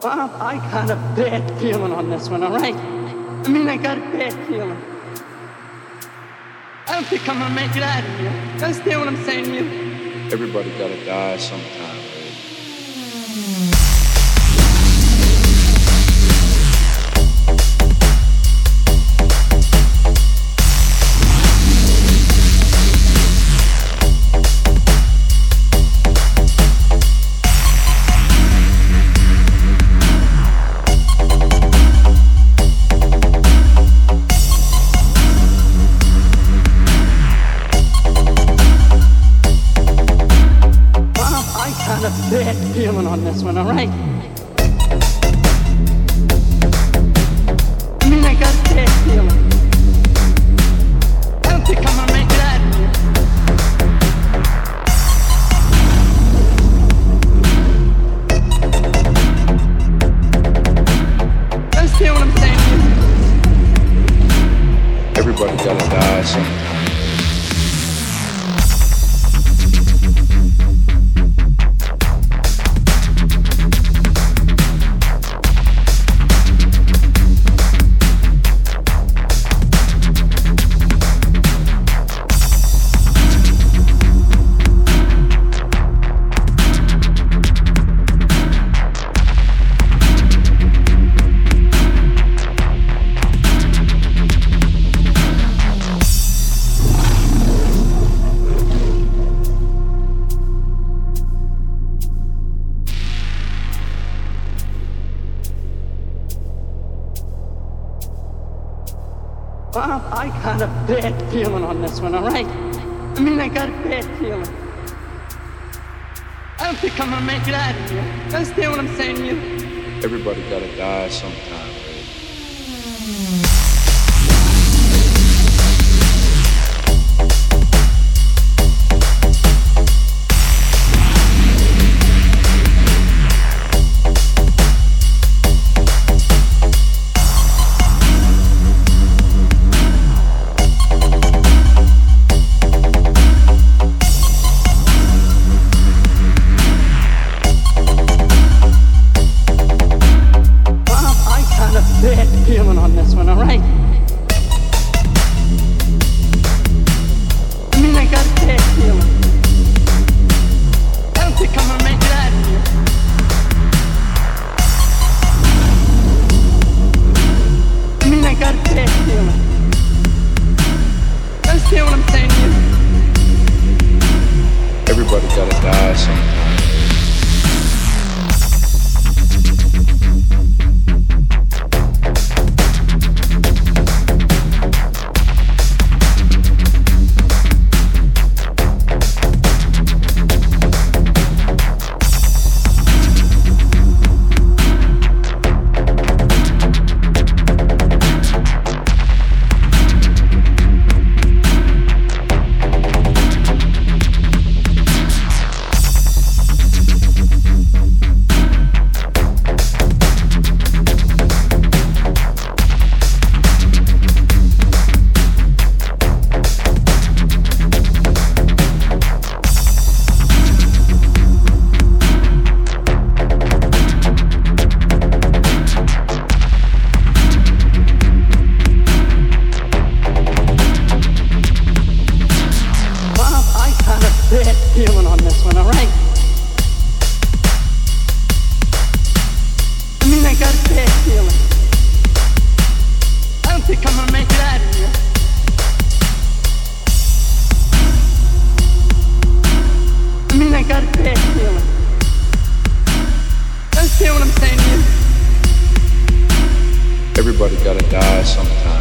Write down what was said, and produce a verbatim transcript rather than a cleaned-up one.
Bob, I got a bad feeling on this one, all right? I mean, I got a bad feeling. I don't think I'm gonna make it out of here. You understand what I'm saying to you? Everybody gotta die sometime. Bad feeling on this one, all right? I mean, I got a bad feeling. I don't think I'm gonna make it out of here. You understand what I'm saying to you? Everybody gotta die sometime. Bob, I got a bad feeling on this one, all right? I mean, I got a bad feeling. I don't think I'm gonna make it out of here. You understand what I'm saying to you? Everybody gotta die sometime. Bad feeling on this one, all right? I mean, I got a bad feeling. I don't think I'm gonna make it out of here. I mean, I got a bad feeling. You understand what I'm saying to you? Everybody gotta die sometime. Bad feeling on this one, all right? I mean, I got a bad feeling. I don't think I'm gonna make it out of here. I mean, I got a bad feeling. You understand what I'm saying to you? Everybody gotta die sometime.